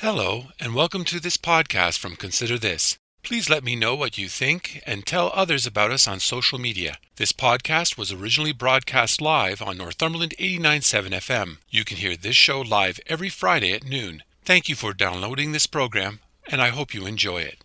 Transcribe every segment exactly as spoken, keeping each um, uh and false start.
Hello, and welcome to this podcast from Consider This. Please let me know what you think and tell others about us on social media. This podcast was originally broadcast live on Northumberland eighty-nine point seven F M. You can hear this show live every Friday at noon. Thank you for downloading this program, and I hope you enjoy it.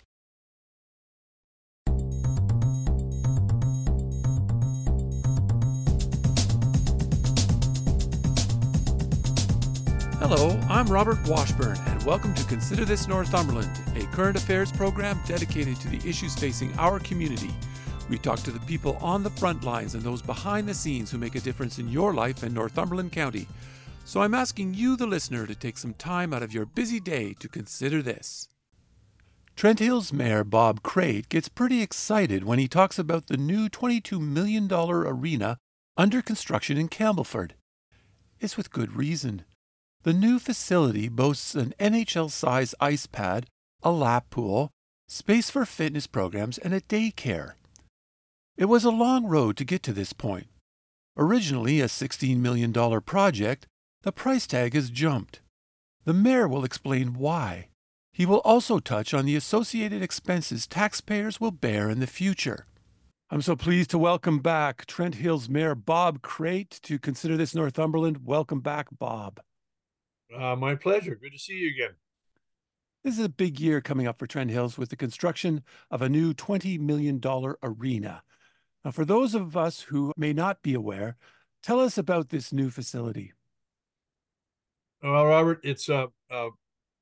Hello, I'm Robert Washburn, and welcome to Consider This Northumberland, a current affairs program dedicated to the issues facing our community. We talk to the people on the front lines and those behind the scenes who make a difference in your life in Northumberland County. So I'm asking you, the listener, to take some time out of your busy day to consider this. Trent Hills Mayor Bob Crate gets pretty excited when he talks about the new twenty-two million dollars arena under construction in Campbellford. It's with good reason. The new facility boasts an N H L-size ice pad, a lap pool, space for fitness programs, and a daycare. It was a long road to get to this point. Originally a sixteen million dollars project, the price tag has jumped. The mayor will explain why. He will also touch on the associated expenses taxpayers will bear in the future. I'm so pleased to welcome back Trent Hills Mayor Bob Crate to Consider This Northumberland. Welcome back, Bob. Uh, my pleasure. Good to see you again. This is a big year coming up for Trent Hills with the construction of a new twenty million dollars arena. Now, for those of us who may not be aware, tell us about this new facility. Well, Robert, it's uh, uh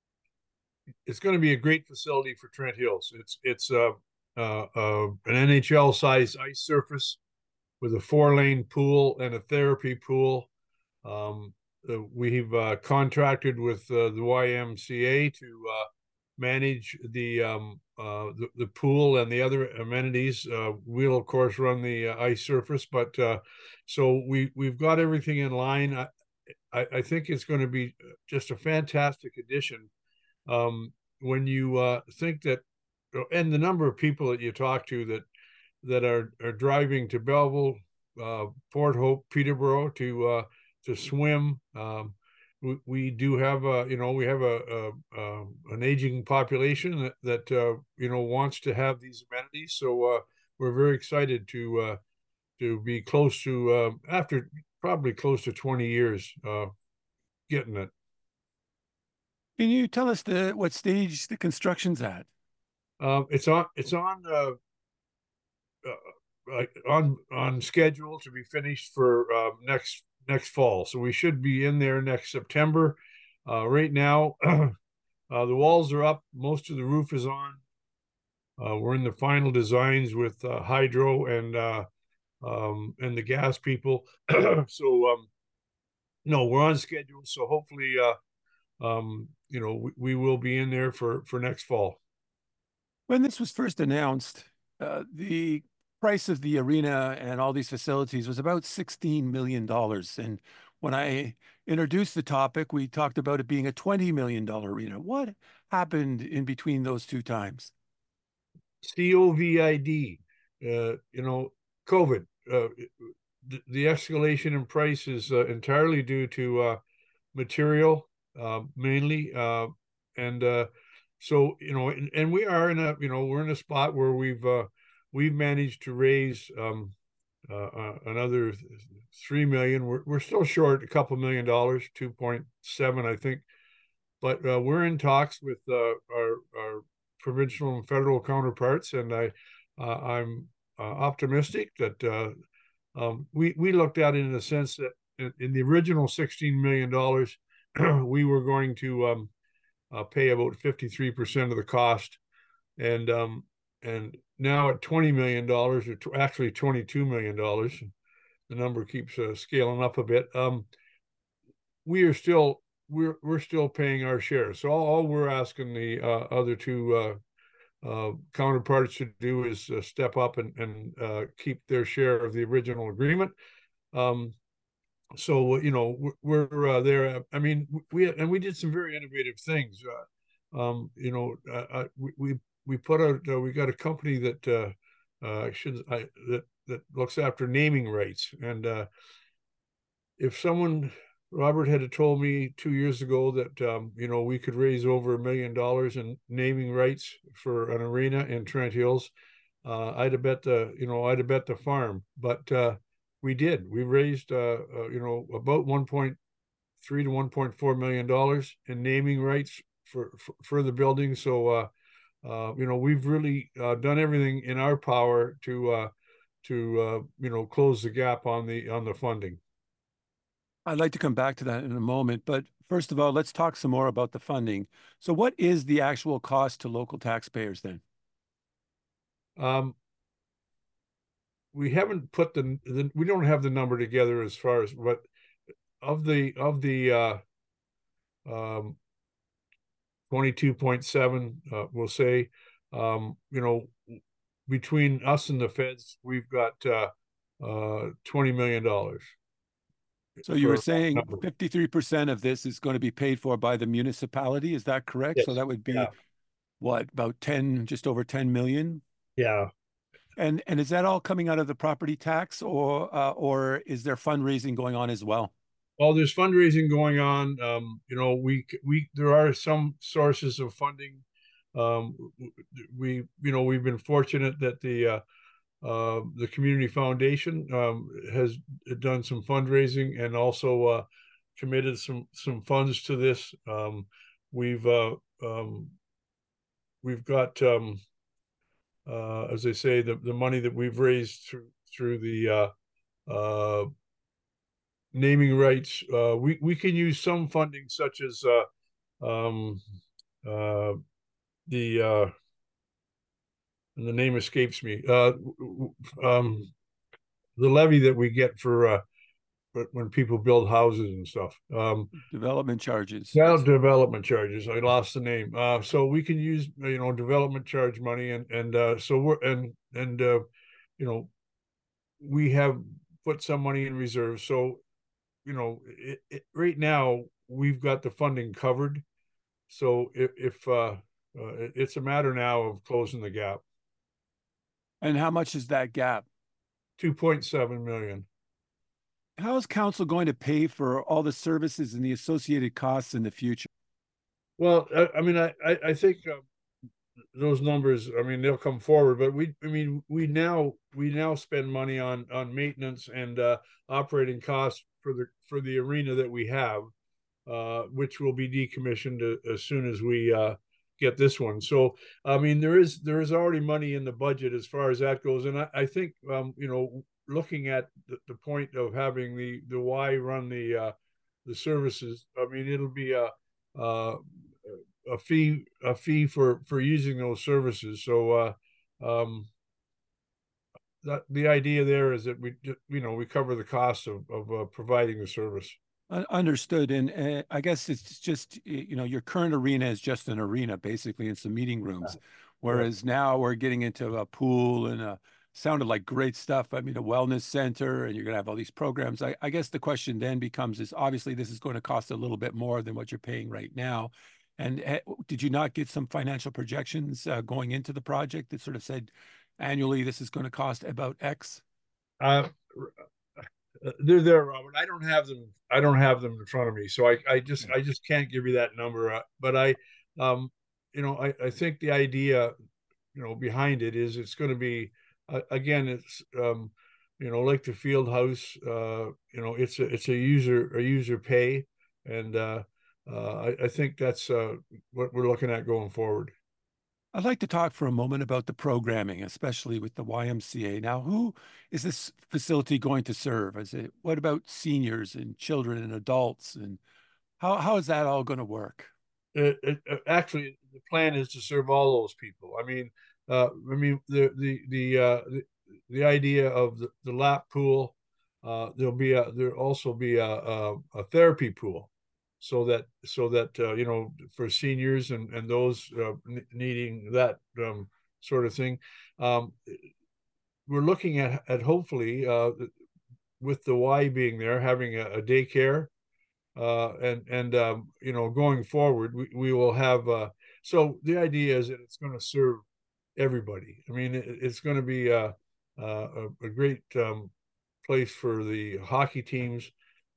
it's going to be a great facility for Trent Hills. It's it's uh, uh, uh an N H L size ice surface with a four lane pool and a therapy pool. Um, Uh, we've uh, contracted with uh, the Y M C A to uh, manage the, um, uh, the the pool and the other amenities. Uh, we'll of course run the uh, ice surface, but uh, so we we've got everything in line. I I, I think it's going to be just a fantastic addition. Um, when you uh, think that, and the number of people that you talk to that that are are driving to Belleville, uh, Port Hope, Peterborough to uh, to swim. Um, we, we do have a, you know, we have a, a, a an aging population that, that uh, you know, wants to have these amenities. So uh, we're very excited to uh, to be close to, uh, after probably close to twenty years, uh, getting it. Can you tell us the what stage the construction's at? Um, it's on it's on uh, uh, on on schedule to be finished for uh, next next fall. So we should be in there next September. Uh, right now, uh, the walls are up. Most of the roof is on. Uh, we're in the final designs with uh, Hydro and uh, um, and the gas people. so um, no, we're on schedule. So hopefully, uh, um, you know, we, we will be in there for for next fall. When this was first announced, uh, the price of the arena and all these facilities was about sixteen million dollars. And when I introduced the topic, we talked about it being a twenty million dollars arena. What happened in between those two times? COVID, uh, you know, COVID. Uh, the, the escalation in price is uh, entirely due to uh, material, uh, mainly, uh, and uh, so you know, and, and we are in a, you know, we're in a spot where we've uh, we've managed to raise um, uh, uh, another three million. We're we're still short a couple million dollars, two point seven, I think, but uh, we're in talks with uh, our our provincial and federal counterparts, and I uh, I'm uh, optimistic that uh, um, we we looked at it in the sense that in, in the original sixteen million dollars, we were going to um, uh, pay about fifty-three percent of the cost, and um, and now at twenty million dollars, or t- actually twenty-two million dollars, the number keeps uh, scaling up a bit. Um, we are still we're we're still paying our share. So all, all we're asking the uh, other two uh, uh, counterparts to do is uh, step up and, and uh, keep their share of the original agreement. Um, so you know we're, we're uh, there. I mean, we and we did some very innovative things. Uh, um, you know, uh, we, we we put out uh, we got a company that uh, uh, should I, that that looks after naming rights, and uh, if someone Robert had told me two years ago that um, you know, we could raise over a million dollars in naming rights for an arena in Trent Hills. Uh, I'd have bet the you know I'd have bet the farm, but uh, we did. We raised uh, uh, you know about one point three to one point four million dollars in naming rights for for, for the building. So uh, uh, you know, we've really uh, done everything in our power to uh, to uh, you know, close the gap on the on the funding. I'd like to come back to that in a moment, but first of all, let's talk some more about the funding. So what is the actual cost to local taxpayers then? Um, we haven't put the, the we don't have the number together as far as what of the of the uh, um, twenty-two point seven, uh, we'll say, um, you know, between us and the feds, we've got uh, uh, twenty million dollars So you were for saying number. fifty-three percent of this is going to be paid for by the municipality. Is that correct? So Yes. that would be Yeah. what, about ten, just over ten million? Yeah. And and is that all coming out of the property tax, or uh, or is there fundraising going on as well? Well, there's fundraising going on. Um, you know, we we there are some sources of funding. Um, we you know, we've been fortunate that the uh, uh, the community foundation um, has done some fundraising and also uh, committed some some funds to this. Um, we've uh, um, we've got um, uh, as I say, the the money that we've raised through through the uh, uh, naming rights. Uh, we we can use some funding, such as uh, um, uh, the uh, and the name escapes me. Uh, um, the levy that we get for uh, when people build houses and stuff. Um, Development charges. yeah, development charges. I lost the name. Uh, so we can use, you know, development charge money, and and uh, so we're and and uh, you know, we have put some money in reserve. So you know, it, it, right now we've got the funding covered. So if, if uh, uh, it's a matter now of closing the gap. And how much is that gap? two point seven million. How is council going to pay for all the services and the associated costs in the future? Well, I, I mean, I, I, I think uh, those numbers, I mean, they'll come forward, but we, I mean, we now, we now spend money on, on maintenance and uh, operating costs for the, for the arena that we have, uh, which will be decommissioned as soon as we uh, get this one. So, I mean, there is, there is already money in the budget as far as that goes. And I, I think, um, you know, looking at the, the point of having the, the Y run the, uh, the services, I mean, it'll be a, uh, a fee a fee for for using those services. So uh, um, that the idea there is that we you know, we cover the cost of of uh, providing the service. Understood. And uh, I guess it's just, you know, your current arena is just an arena, basically, and some meeting rooms. Yeah. Whereas now we're getting into a pool and a sounded like great stuff. I mean, a wellness center, and you're going to have all these programs. I, I guess the question then becomes is obviously this is going to cost a little bit more than what you're paying right now. And uh, did you not get some financial projections uh, going into the project that sort of said annually this is going to cost about X? Uh, they're there, Robert. I don't have them. I don't have them in front of me, so I, I just I just can't give you that number. Uh, but I, um, you know, I, I think the idea, you know, behind it is it's going to be uh, again, it's um, you know, like the field house. Uh, you know, it's a it's a user a user pay, and uh, uh, I, I think that's uh, what we're looking at going forward. I'd like to talk for a moment about the programming, especially with the Y M C A. Now, who is this facility going to serve? Is it, what about seniors and children and adults? And how, how is that all going to work? It, it, uh, actually, the plan is to serve all those people. I mean, uh, I mean the the the uh, the, the idea of the, the lap pool. Uh, there'll be a there'll also be a, a, a therapy pool, so that so that uh, you know, for seniors and and those uh, needing that um, sort of thing. Um, we're looking at at hopefully uh, with the Y being there, having a, a daycare, uh, and and um, you know, going forward, we, we will have. Uh, so the idea is that it's going to serve everybody. I mean, it, it's going to be a a, a great um, place for the hockey teams.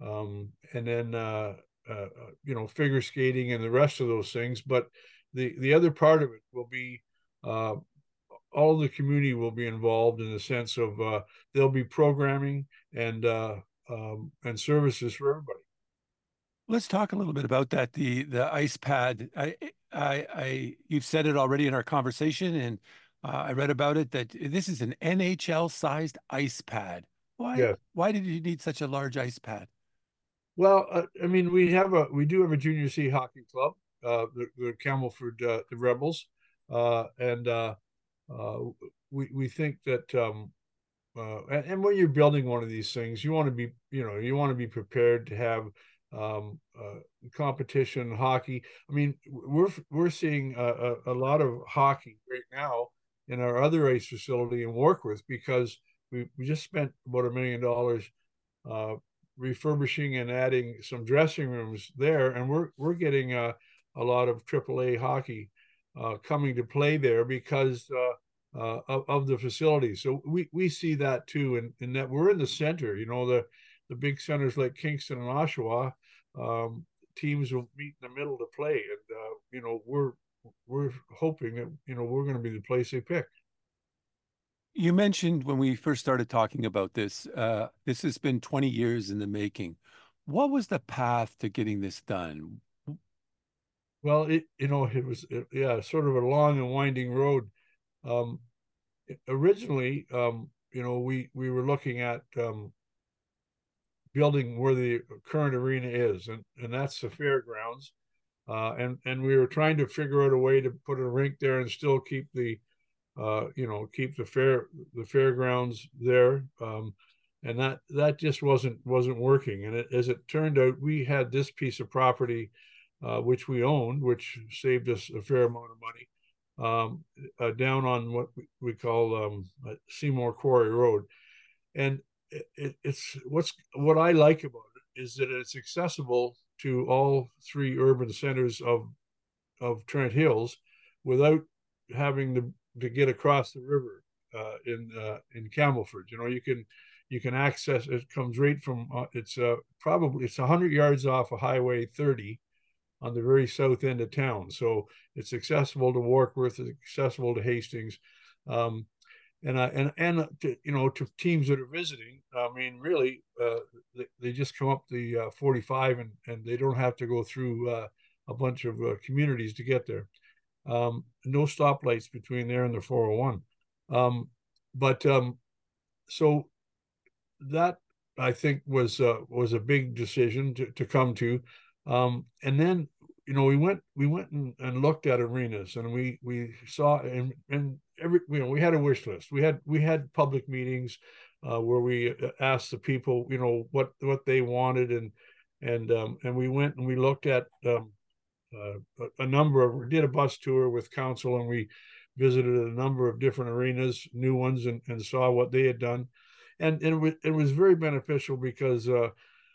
um, and then uh, uh, you know, figure skating and the rest of those things. But the the other part of it will be uh, all the community will be involved in the sense of uh, there'll be programming and uh, um, and services for everybody. Let's talk a little bit about that. The the ice pad. I I, I you've said it already in our conversation, and uh, I read about it that this is an N H L sized ice pad. Why Yes. why did you need such a large ice pad? Well, uh, I mean, we have a we do have a junior C hockey club, uh, the, the Campbellford uh, the Rebels, uh, and uh, uh, we we think that um, uh, and, and when you're building one of these things, you want to be you know you want to be prepared to have um, uh, competition hockey. I mean, we're we're seeing a, a, a lot of hockey right now in our other ice facility in Warkworth because we we just spent about a million dollars uh, refurbishing and adding some dressing rooms there, and we're we're getting uh, a lot of triple A hockey uh, coming to play there because uh, uh, of, of the facility. So we we see that too, and in, in that we're in the center. You know, the the big centers like Kingston and Oshawa, um, teams will meet in the middle to play, and uh, you know we're we're hoping that you know we're going to be the place they pick. You mentioned when we first started talking about this, uh, this has been twenty years in the making. What was the path to getting this done? Well, it you know it was it, yeah sort of a long and winding road. Um, originally, um, you know, we we were looking at um, building where the current arena is, and and that's the fairgrounds. Uh, and and we were trying to figure out a way to put a rink there and still keep the uh, you know keep the fair the fairgrounds there. Um, and that that just wasn't wasn't working. And it, as it turned out, we had this piece of property uh, which we owned, which saved us a fair amount of money um, uh, down on what we call um, Seymour Quarry Road. And it, it, it's what's what I like about it is that it's accessible to all three urban centers of of Trent Hills without having to, to get across the river uh, in uh, in Campbellford. You know, you can you can access it comes right from uh, it's uh, probably it's one hundred yards off of Highway thirty on the very south end of town. So it's accessible to Warkworth, it's accessible to Hastings. Um, and uh, and and to, you know to teams that are visiting, I mean, really, uh, they, they just come up the uh, forty-five and and they don't have to go through uh, a bunch of uh, communities to get there. Um, no stoplights between there and the four oh one. Um, but um, so that I think was uh, was a big decision to, to come to. Um, and then you know we went we went and, and looked at arenas, and we we saw and and every you know we had a wish list. We had we had public meetings uh, where we asked the people you know what what they wanted, and and um, and we went and we looked at um, uh, a, a number of we did a bus tour with council, and we visited a number of different arenas, new ones, and, and saw what they had done. And, and it, was, it was very beneficial because uh,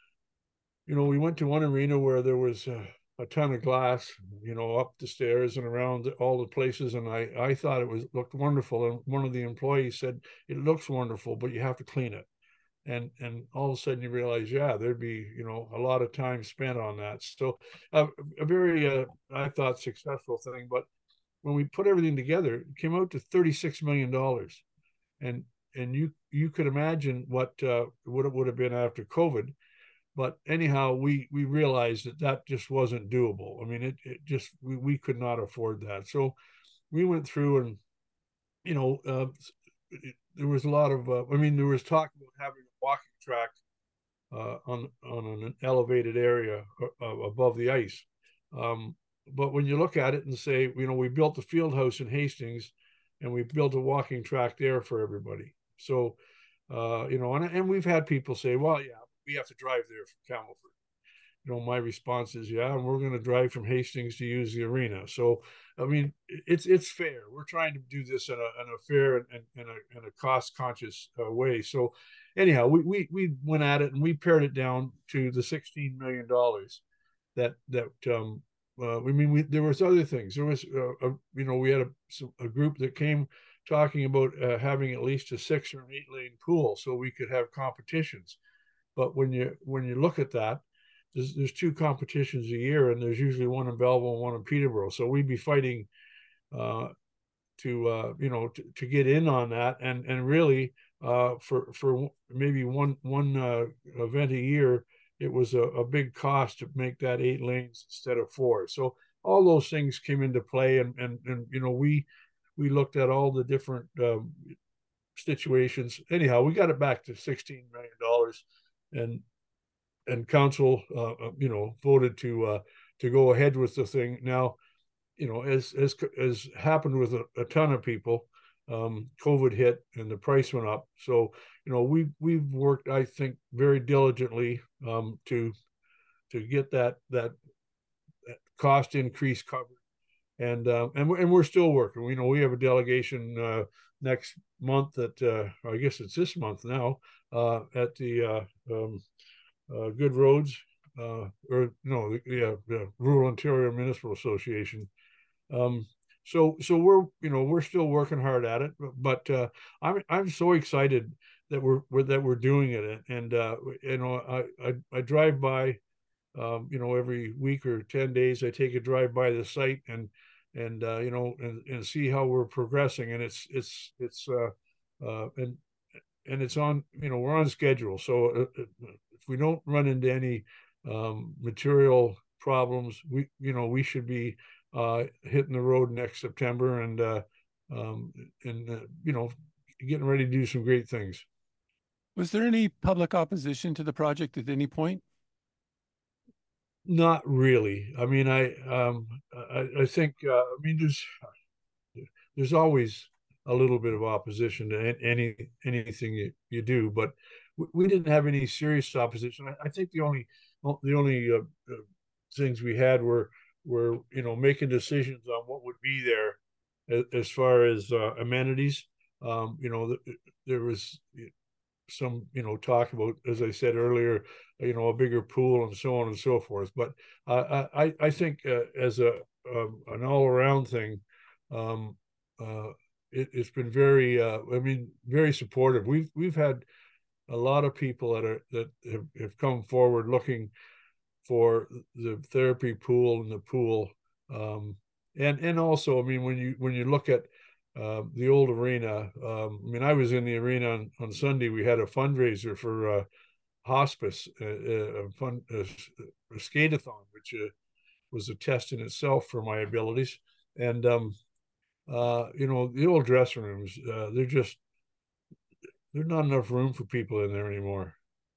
you know, we went to one arena where there was a, a ton of glass, you know, up the stairs and around all the places. And I, I thought it was looked wonderful. And one of the employees said, it looks wonderful, but you have to clean it. And, and all of a sudden you realize, yeah, there'd be, you know, a lot of time spent on that. So uh, a very, uh, I thought, successful thing. But when we put everything together, it came out to thirty-six million dollars. And, and you, you could imagine what, uh, what it would have been after COVID. But anyhow, we we realized that that just wasn't doable. I mean, it, it just we, we could not afford that. So we went through and you know uh, it, there was a lot of uh, I mean there was talk about having a walking track uh, on on an elevated area uh, above the ice. Um, but when you look at it and say, you know, we built the field house in Hastings, and we built a walking track there for everybody. So uh, you know, and and we've had people say, well, yeah, we have to drive there from Campbellford. You know, my response is, yeah, and we're going to drive from Hastings to use the arena. So, I mean, it's it's fair. We're trying to do this in a, in a fair and, and, a, and a cost conscious uh, way. So, anyhow, we, we we went at it and we pared it down to the sixteen million dollars that that um, uh, I mean, we, there was other things. There was, uh, a, you know, we had a, a group that came talking about uh, having at least a six or an eight lane pool so we could have competitions. But when you when you look at that, there's there's two competitions a year, and there's usually one in Belleville and one in Peterborough. So we'd be fighting uh, to uh, you know to, to get in on that, and and really uh, for for maybe one one uh, event a year, it was a, a big cost to make that eight lanes instead of four. So all those things came into play, and and and you know we we looked at all the different um, situations. Anyhow, we got it back to sixteen million dollars, and and council, uh, uh, you know, voted to uh, to go ahead with the thing. Now, you know, as as as happened with a, a ton of people, um, COVID hit and the price went up. So, you know, we we've worked, I think, very diligently um, to to get that that, that cost increase covered, and uh, and we're, and we're still working. We you know we have a delegation uh, next month that uh, I guess it's this month now uh, at the uh, um, uh, Good Roads uh, or no, yeah, the Rural Ontario Municipal Association. Um, so so we're you know we're still working hard at it, but uh, I'm I'm so excited that we're, we're that we're doing it, and uh, you know I, I I drive by, um, you know every week or ten days I take a drive by the site and and uh, you know and, and see how we're progressing, and it's it's it's uh, uh, and and it's on you know we're on schedule. So uh, if we don't run into any um, material problems, we you know we should be uh, hitting the road next September, and uh, um, and uh, you know getting ready to do some great things. Was there any public opposition to the project at any point? Not really. I mean, I um, I, I think uh, I mean there's there's always a little bit of opposition to any anything you, you do, but we didn't have any serious opposition. I, I think the only the only uh, uh, things we had were were you know making decisions on what would be there as, as far as uh, amenities. Um, you know, there was some you know talk about, as I said earlier, you know a bigger pool and so on and so forth. But uh, I I think uh, as a um, an all around thing, um, uh, it, has been very uh, I mean very supportive. We've we've had a lot of people that are that have, have come forward looking for the therapy pool and the pool, um, and and also I mean when you when you look at uh, the old arena, um, I mean I was in the arena on, on Sunday. We had a fundraiser for uh, hospice, uh, a fun a, a skate-a-thon, which uh, was a test in itself for my abilities. And um, uh, you know the old dressing rooms, uh, they're just there's not enough room for people in there anymore.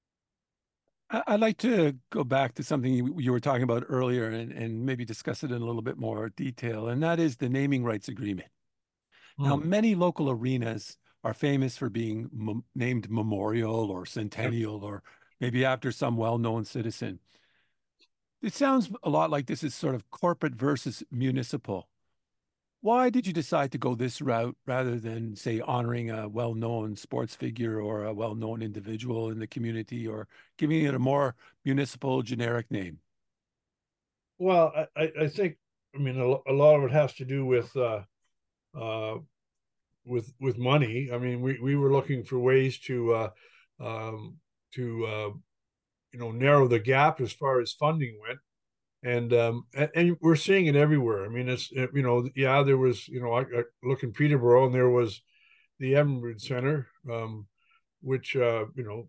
I'd like to go back to something you, you were talking about earlier and, and maybe discuss it in a little bit more detail, and that is the naming rights agreement. Now, Hmm. many local arenas are famous for being m- named Memorial or Yep. Centennial or maybe after some well-known citizen. It sounds a lot like this is sort of corporate versus municipal. Why did you decide to go this route rather than, say, honoring a well-known sports figure or a well-known individual in the community or giving it a more municipal generic name? Well, I, I think I mean a, a lot of it has to do with uh, uh, with with money. I mean, we, we were looking for ways to uh, um, to uh, you know narrow the gap as far as funding went, and um, and, and we're seeing it everywhere. I mean, it's it, you know yeah, there was you know I, I look in Peterborough and there was the Evinrude Center, um, which uh, you know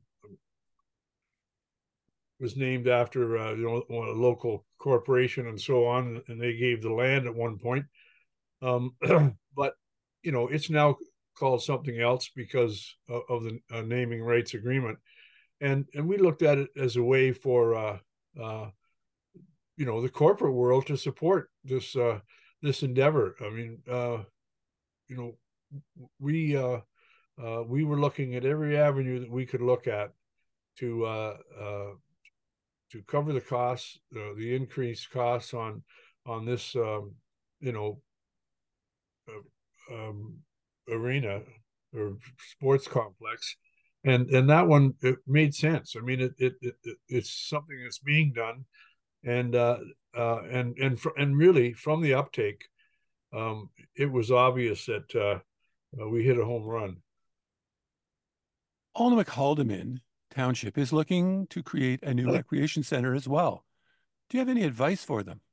was named after uh, you know a local corporation and so on, and they gave the land at one point. Um, but you know, it's now called something else because of, of the uh, naming rights agreement, and and we looked at it as a way for uh, uh, you know the corporate world to support this uh, this endeavor. I mean, uh, you know, we uh, uh, we were looking at every avenue that we could look at to uh, uh, to cover the costs, uh, the increased costs on on this um, you know uh, um, arena or sports complex, and and that one it made sense. I mean, it it, it it's something that's being done, and uh, uh, and and fr- and really from the uptake, um, it was obvious that uh, uh, we hit a home run. Alnwick Haldeman Township is looking to create a new recreation center as well. Do you have any advice for them?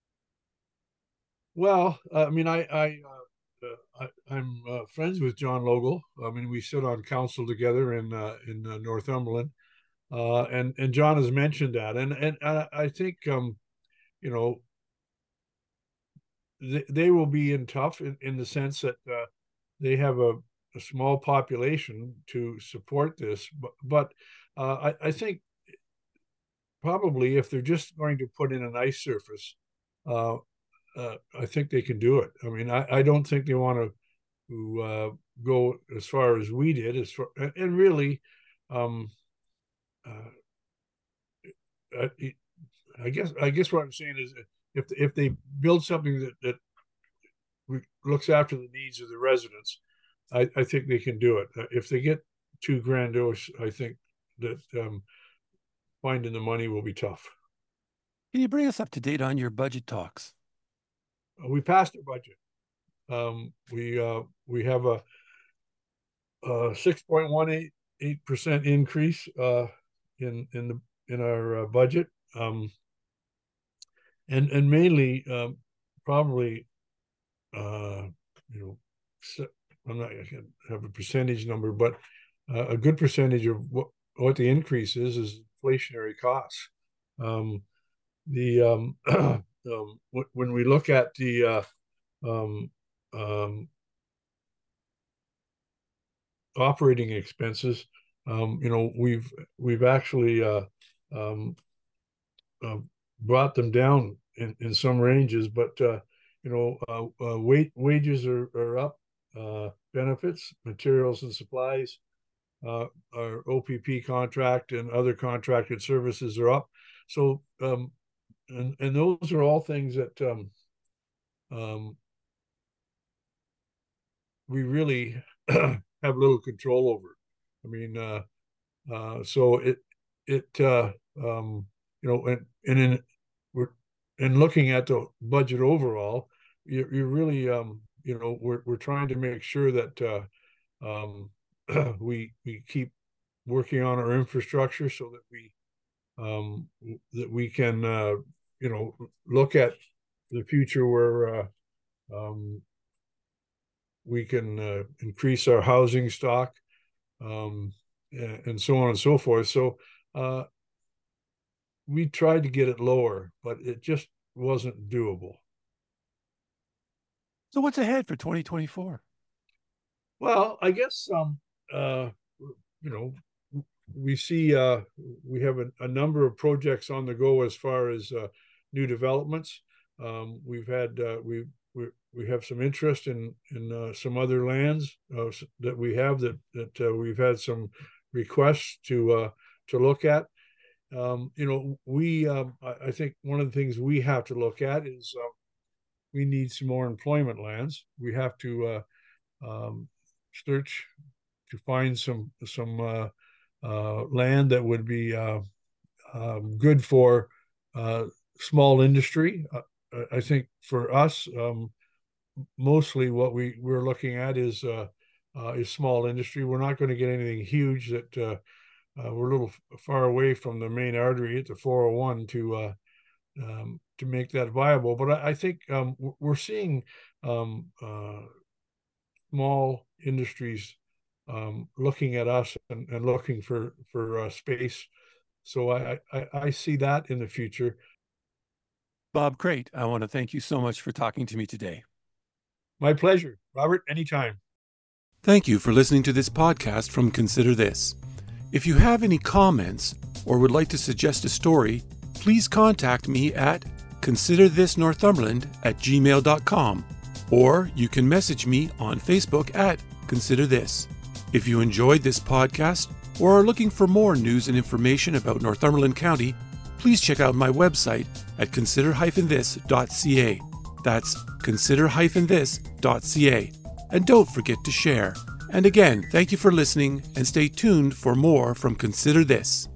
Well, I mean, I, I, uh, uh, I I'm uh, friends with John Logal. I mean, we sit on council together in uh, in uh, Northumberland, uh, and and John has mentioned that, and and I, I think um, you know they, they will be in tough in, in the sense that uh, they have a, a small population to support this, but but uh, I, I think probably if they're just going to put in an ice surface, uh, uh, I think they can do it. I mean, I, I don't think they want to, to uh, go as far as we did. As far, and really, um, uh, I, I guess I guess what I'm saying is, if if they build something that that looks after the needs of the residents, I, I think they can do it. If they get too grandiose, I think that um, finding the money will be tough. Can you bring us up to date on your budget talks? We passed our budget. Um, we uh, we have a, a six point one eight eight percent increase uh, in in the in our uh, budget, um, and and mainly um, probably uh, you know I'm not I can't have a percentage number, but uh, a good percentage of what what the increase is is inflationary costs. Um, the um, um, when we look at the uh, um, um, operating expenses, um, you know, we've we've actually uh, um, uh, brought them down in, in some ranges, but uh, you know, uh, uh, wait, wages are, are up, uh, benefits, materials and supplies, uh, our O P P contract and other contracted services are up. So, um, and and those are all things that um, um, we really have little control over. I mean, uh, uh, so it it uh, um, you know, and and in we're in looking at the budget overall, you you really um, you know we're we're trying to make sure that uh, um, we we keep working on our infrastructure so that we um, that we can uh, you know look at the future where uh, um, we can uh, increase our housing stock, um, and, and so on and so forth. So uh, we tried to get it lower, but it just wasn't doable. So what's ahead for twenty twenty-four? Well, I guess um, uh, you know we see uh, we have a, a number of projects on the go as far as uh, new developments. Um, we've had uh, we we we have some interest in in uh, some other lands uh, that we have that that uh, we've had some requests to uh, to look at. Um, you know, we um, I, I think one of the things we have to look at is uh, we need some more employment lands. We have to uh, um, search to find some some uh, uh, land that would be uh, um, good for uh, small industry. Uh, I think for us, um, mostly what we we're looking at is uh, uh, is small industry. We're not going to get anything huge that uh, uh, we're a little far away from the main artery at the four oh one to uh, um, to make that viable. But I, I think um, we're seeing um, uh, small industries um, looking at us and, and looking for for uh, space. So I, I I see that in the future. Bob Crate, I want to thank you so much for talking to me today. My pleasure, Robert, anytime. Thank you for listening to this podcast from Consider This. If you have any comments or would like to suggest a story, please contact me at considerthisnorthumberland at gmail dot com, or you can message me on Facebook at Consider This. If you enjoyed this podcast or are looking for more news and information about Northumberland County, please check out my website at consider dash this dot c a. That's consider dash this dot c a. And don't forget to share. And again, thank you for listening and stay tuned for more from Consider This.